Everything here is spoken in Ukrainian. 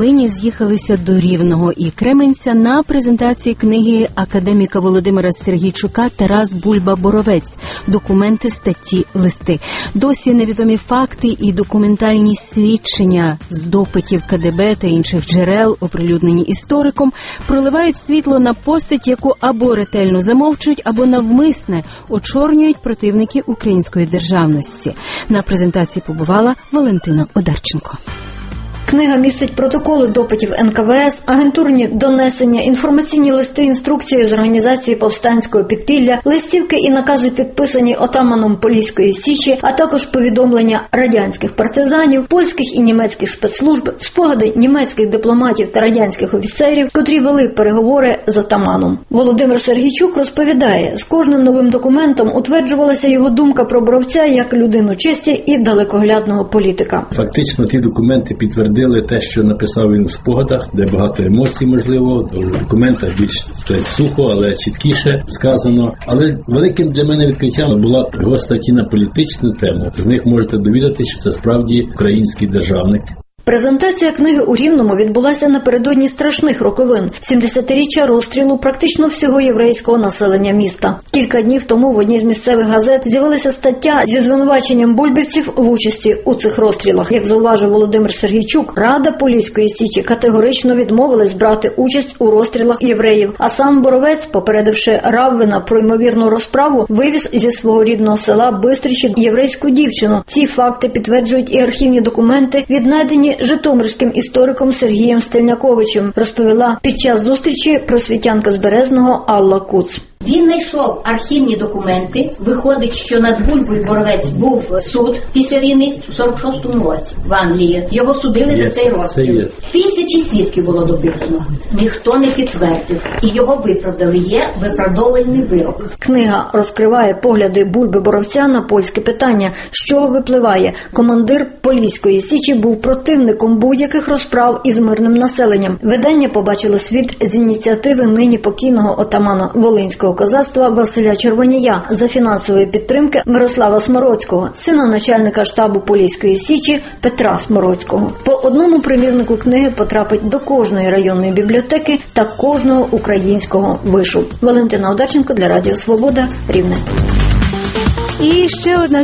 Нині з'їхалися до Рівного і Кременця на презентації книги академіка Володимира Сергійчука «Тарас Бульба-Боровець. Документи, статті, листи». Досі невідомі факти і документальні свідчення з допитів КДБ та інших джерел, оприлюднені істориком, проливають світло на постать, яку або ретельно замовчують, або навмисне очорнюють противники української державності. На презентації побувала Валентина Одарченко. Книга містить протоколи допитів НКВС, агентурні донесення, інформаційні листи, інструкції з організації повстанського підпілля, листівки і накази, підписані отаманом Поліської Січі, а також повідомлення радянських партизанів, польських і німецьких спецслужб, спогади німецьких дипломатів та радянських офіцерів, котрі вели переговори з отаманом. Володимир Сергійчук розповідає, з кожним новим документом утверджувалася його думка про Боровця як людину честі і далекоглядного політика. Фактично ті документи підтвердили те, що написав він в спогадах, де багато емоцій, можливо, в документах більш сухо, але чіткіше сказано. Але великим для мене відкриттям була його статті на політичну тему. З них можете довідатися, що це справді український державник. Презентація книги у Рівному відбулася напередодні страшних роковин – 70-річчя розстрілу практично всього єврейського населення міста. Кілька днів тому в одній з місцевих газет з'явилася стаття зі звинуваченням бульбівців в участі у цих розстрілах. Як зауважив Володимир Сергійчук, Рада Поліської Січі категорично відмовилась брати участь у розстрілах євреїв, а сам Боровець, попередивши Раввина про ймовірну розправу, вивіз зі свого рідного села Бистричі єврейську дівчину. Ці факти підтверджують і архівні документи, віднайдені житомирським істориком Сергієм Стельняковичем, розповіла під час зустрічі просвітянка з Березного Алла Куц. Він знайшов архівні документи. Виходить, що над Бульбою Боровець був суд після війни у 46-му році в Англії. Його судили за цей розстріл. Тисячі свідків було допитано. Ніхто не підтвердив. І його виправдали. Є виправдовувальний вирок. Книга розкриває погляди Бульби Боровця на польське питання. З чого випливає? Командир Поліської Січі був противником будь-яких розправ із мирним населенням. Видання побачило світ з ініціативи нині покійного отамана Волинського козацтва Василя Червонія за фінансової підтримки Мирослава Смородського, сина начальника штабу Поліської Січі Петра Смородського. По одному примірнику книги потрапить до кожної районної бібліотеки та кожного українського вишу. Валентина Одарченко для Радіо Свобода, Рівне. І ще одна